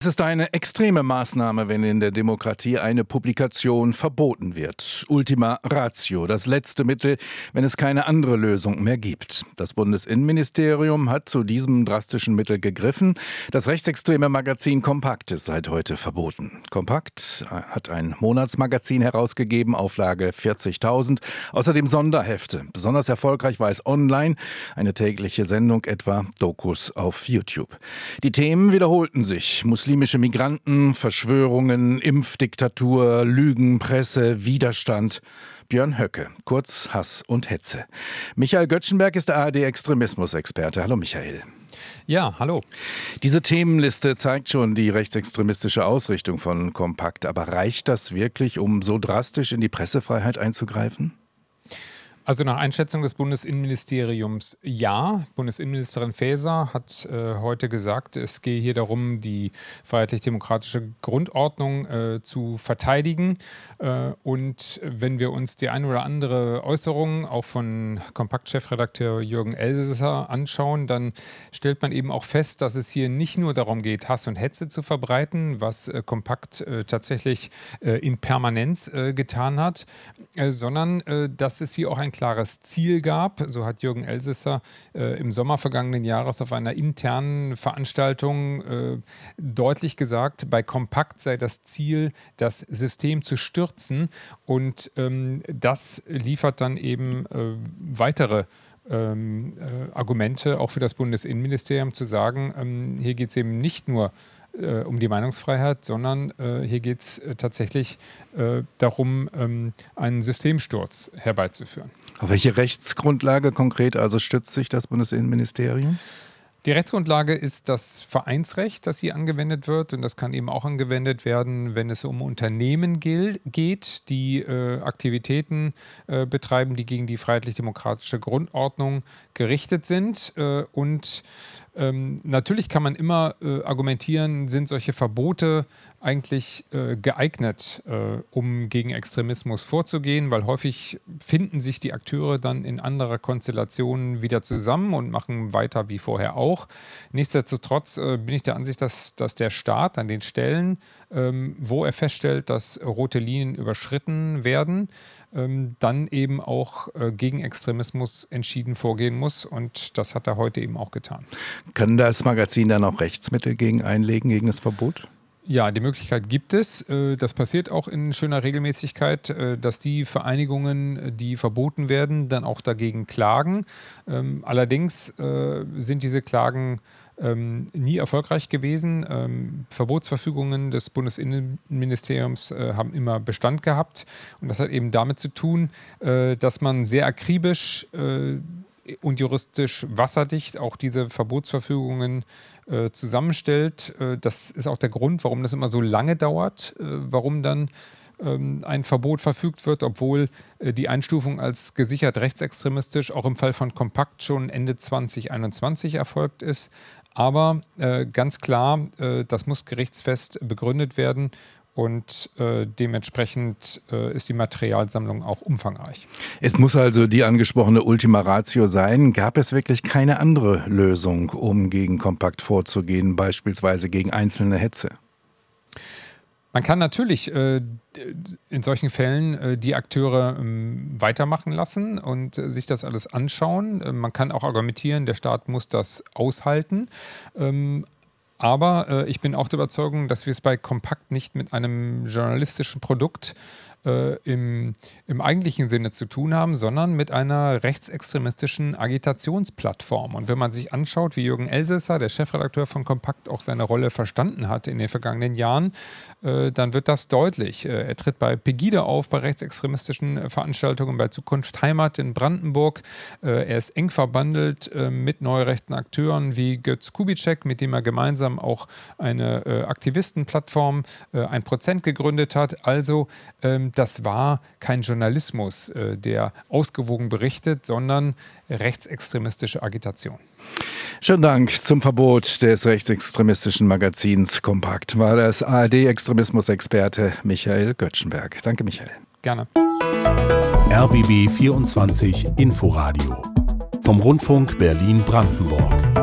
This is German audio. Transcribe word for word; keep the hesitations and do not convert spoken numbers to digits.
Es ist eine extreme Maßnahme, wenn in der Demokratie eine Publikation verboten wird. Ultima Ratio, das letzte Mittel, wenn es keine andere Lösung mehr gibt. Das Bundesinnenministerium hat zu diesem drastischen Mittel gegriffen. Das rechtsextreme Magazin Kompakt ist seit heute verboten. Kompakt hat ein Monatsmagazin herausgegeben, Auflage vierzigtausend. Außerdem Sonderhefte. Besonders erfolgreich war es online, eine tägliche Sendung, etwa Dokus auf YouTube. Die Themen wiederholten sich. Muslimische Migranten, Verschwörungen, Impfdiktatur, Lügen, Presse, Widerstand. Björn Höcke, kurz Hass und Hetze. Michael Göttschenberg ist der A R D-Extremismus-Experte. Hallo Michael. Ja, hallo. Diese Themenliste zeigt schon die rechtsextremistische Ausrichtung von Kompakt. Aber reicht das wirklich, um so drastisch in die Pressefreiheit einzugreifen? Also nach Einschätzung des Bundesinnenministeriums ja. Bundesinnenministerin Faeser hat äh, heute gesagt, es gehe hier darum, die freiheitlich-demokratische Grundordnung äh, zu verteidigen. Äh, und wenn wir uns die ein oder andere Äußerung auch von Kompakt-Chefredakteur Jürgen Elsässer anschauen, dann stellt man eben auch fest, dass es hier nicht nur darum geht, Hass und Hetze zu verbreiten, was äh, Kompakt äh, tatsächlich äh, in Permanenz äh, getan hat, äh, sondern äh, dass es hier auch ein klares Ziel gab. So hat Jürgen Elsässer äh, im Sommer vergangenen Jahres auf einer internen Veranstaltung äh, deutlich gesagt, bei Kompakt sei das Ziel, das System zu stürzen. Und ähm, das liefert dann eben äh, weitere ähm, äh, Argumente, auch für das Bundesinnenministerium, zu sagen, ähm, hier geht es eben nicht nur Äh, um die Meinungsfreiheit, sondern äh, hier geht es äh, tatsächlich äh, darum, ähm, einen Systemsturz herbeizuführen. Auf welche Rechtsgrundlage konkret also stützt sich das Bundesinnenministerium? Die Rechtsgrundlage ist das Vereinsrecht, das hier angewendet wird. Und das kann eben auch angewendet werden, wenn es um Unternehmen geht, die äh, Aktivitäten äh, betreiben, die gegen die freiheitlich-demokratische Grundordnung gerichtet sind. Äh, und ähm, natürlich kann man immer äh, argumentieren, sind solche Verbote eigentlich äh, geeignet, äh, um gegen Extremismus vorzugehen, weil häufig finden sich die Akteure dann in anderer Konstellation wieder zusammen und machen weiter wie vorher auch. Nichtsdestotrotz äh, bin ich der Ansicht, dass, dass der Staat an den Stellen, ähm, wo er feststellt, dass rote Linien überschritten werden, ähm, dann eben auch äh, gegen Extremismus entschieden vorgehen muss. Und das hat er heute eben auch getan. Kann das Magazin dann auch Rechtsmittel gegen einlegen, gegen das Verbot? Ja, die Möglichkeit gibt es. Das passiert auch in schöner Regelmäßigkeit, dass die Vereinigungen, die verboten werden, dann auch dagegen klagen. Allerdings sind diese Klagen nie erfolgreich gewesen. Verbotsverfügungen des Bundesinnenministeriums haben immer Bestand gehabt. Und das hat eben damit zu tun, dass man sehr akribisch und juristisch wasserdicht auch diese Verbotsverfügungen äh, zusammenstellt. Äh, das ist auch der Grund, warum das immer so lange dauert, äh, warum dann ähm, ein Verbot verfügt wird, obwohl äh, die Einstufung als gesichert rechtsextremistisch auch im Fall von Kompakt schon Ende zwanzig einundzwanzig erfolgt ist. Aber äh, ganz klar, äh, das muss gerichtsfest begründet werden. Und äh, dementsprechend äh, ist die Materialsammlung auch umfangreich. Es muss also die angesprochene Ultima Ratio sein. Gab es wirklich keine andere Lösung, um gegen Kompakt vorzugehen, beispielsweise gegen einzelne Hetze? Man kann natürlich äh, in solchen Fällen äh, die Akteure ähm, weitermachen lassen und äh, sich das alles anschauen. Äh, man kann auch argumentieren, der Staat muss das aushalten. Ähm, Aber äh, ich bin auch der Überzeugung, dass wir es bei Kompakt nicht mit einem journalistischen Produkt äh, im, im eigentlichen Sinne zu tun haben, sondern mit einer rechtsextremistischen Agitationsplattform. Und wenn man sich anschaut, wie Jürgen Elsässer, der Chefredakteur von Kompakt, auch seine Rolle verstanden hat in den vergangenen Jahren, äh, dann wird das deutlich. Äh, er tritt bei Pegida auf, bei rechtsextremistischen äh, Veranstaltungen, bei Zukunft Heimat in Brandenburg. Äh, er ist eng verbandelt äh, mit neurechten Akteuren wie Götz Kubitschek, mit dem er gemeinsam auch eine äh, Aktivistenplattform äh, ein Prozent gegründet hat. Also ähm, das war kein Journalismus, äh, der ausgewogen berichtet, sondern rechtsextremistische Agitation. Schönen Dank. Zum Verbot des rechtsextremistischen Magazins Kompakt war das A R D-Extremismus-Experte Michael Göttschenberg. Danke, Michael. Gerne. R B B vierundzwanzig Inforadio vom Rundfunk Berlin-Brandenburg.